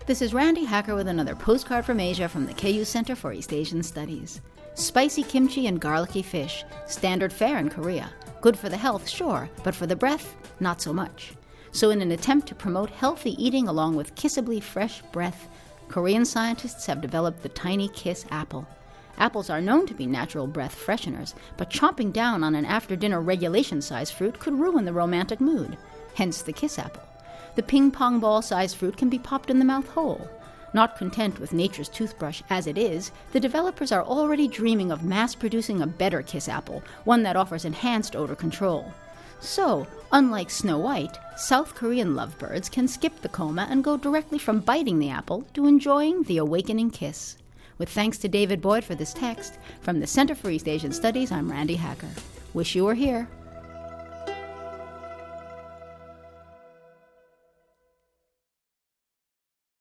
This is Randy Hacker with another postcard from Asia from the KU Center for East Asian Studies. Spicy kimchi and garlicky fish, standard fare in Korea. Good for the health, sure, but for the breath, not so much. So in an attempt to promote healthy eating along with kissably fresh breath, Korean scientists have developed the tiny kiss apple. Apples are known to be natural breath fresheners, but chomping down on an after-dinner regulation-size fruit could ruin the romantic mood, hence the kiss apple. The ping-pong ball-sized fruit can be popped in the mouth whole. Not content with nature's toothbrush as it is, the developers are already dreaming of mass-producing a better kiss apple, one that offers enhanced odor control. So, unlike Snow White, South Korean lovebirds can skip the coma and go directly from biting the apple to enjoying the awakening kiss. With thanks to David Boyd for this text, from the Center for East Asian Studies, I'm Randy Hacker. Wish you were here.